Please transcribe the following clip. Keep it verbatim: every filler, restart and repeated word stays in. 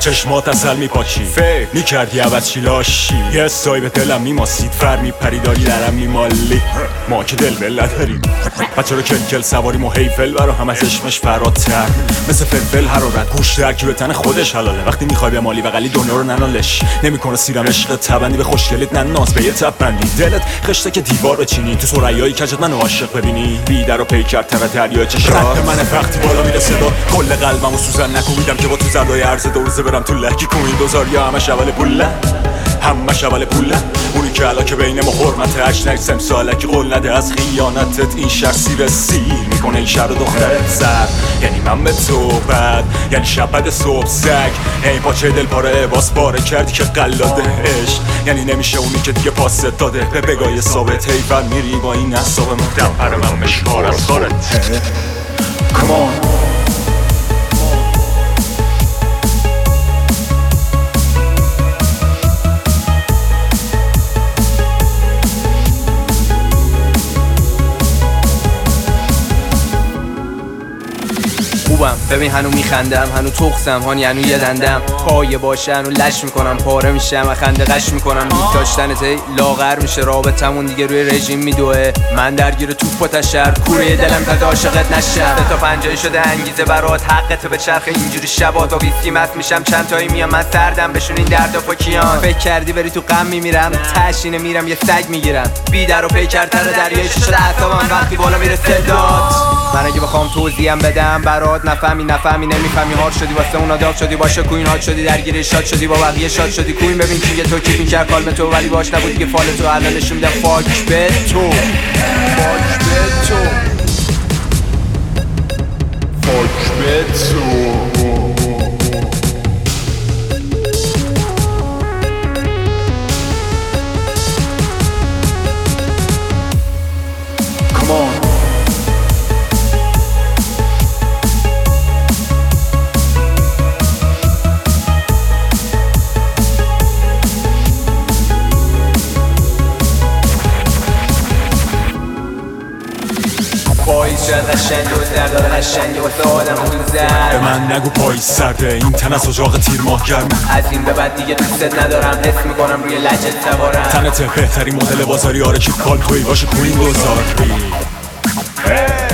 چشمات اصل میپاچی فکر میکردی عوض چی لاشی یه سای به دلم میماسید فر میپریداری درم میمالی ما که دل بل نداریم بچه رو کلکل سواریم و هیفل برا هم از اشمش فراتر مثل فلفل حرارت گوش درکی به تن خودش حلاله وقتی میخوای به مالی و غلی دنیا رو ننالش نمیکنه سیرم عشق تبندی به خوشگلیت نه ناز به یه تب بندی دلت خشته که دیوار بچینی تو سریایی کجت منو عاشق ببینی بیدر و پیکر تر دریای چشات من وقتی بالا میره صدا کل قلبمو سوزن نکوبیدم که با تو زردای عرض دوزه برم تو لکی کوین دوزار یا همش اول پوله همش اول پوله اونی که علا که بین ما حرمت اشنک سمسالکی قول نده از خیانتت این شهر سیر سیر میکنه این شهر و دخترت زد یعنی من به تو بد یعنی شبت صبح زگ این پاچه دل پاره باز پاره کردی که قلاده عشق یعنی نمیشه اونی که دیگه پاست داده به بگاه ثابت هیفر میری با این اصاب مدم پر من مشکار از خارت Come on خوبم ببین هنو میخندم هنو تخسم هانی هنو یه دندم پایه باشه هنو لش میکنم پاره میشم و خنده قش میکنم دوست داشتن تی لاغر میشه رابطمون دیگه روی رژیم میدوه من درگیر توپ و تشر کوره دلم تا عاشقت نشم تا پنجایی شده انگیزه برات حقت به چرخ اینجوری شبا تا ویسکی مست میشم چند تایی میام من سردم بشون این درد و پاکیان فکر کردی بری تو غم میمیرم تشینه میرم یه سگ میگیرم بیدر و پیکرتر دریای شده اعصابم وقتی بالا میره صدات من اگه بخوام توضیحم بدم برات نفهمی نفهمی نمیفهمی هار شدی واسه اونا داغ شدی باشه کوین هات شدی درگیر شاد شدی با بقیه شاد شدی کوین ببین کی تو کی میکرد کالم تو ولی باش نبود که فال تو الان نشون میدم فاک به تو فاک به تو فاک به تو Come on پاییز شد قشنگ و دردار قشنگی واسه آدم رو زد به من نگو پاییز سرده این تن از اجاق تیر ماه گرمه از این به بعد دیگه دوستت ندارم حس میکنم روی لجت سوارم تنت بهترین مدل بازاری آره کیپ کال توی باشه کوین گذاری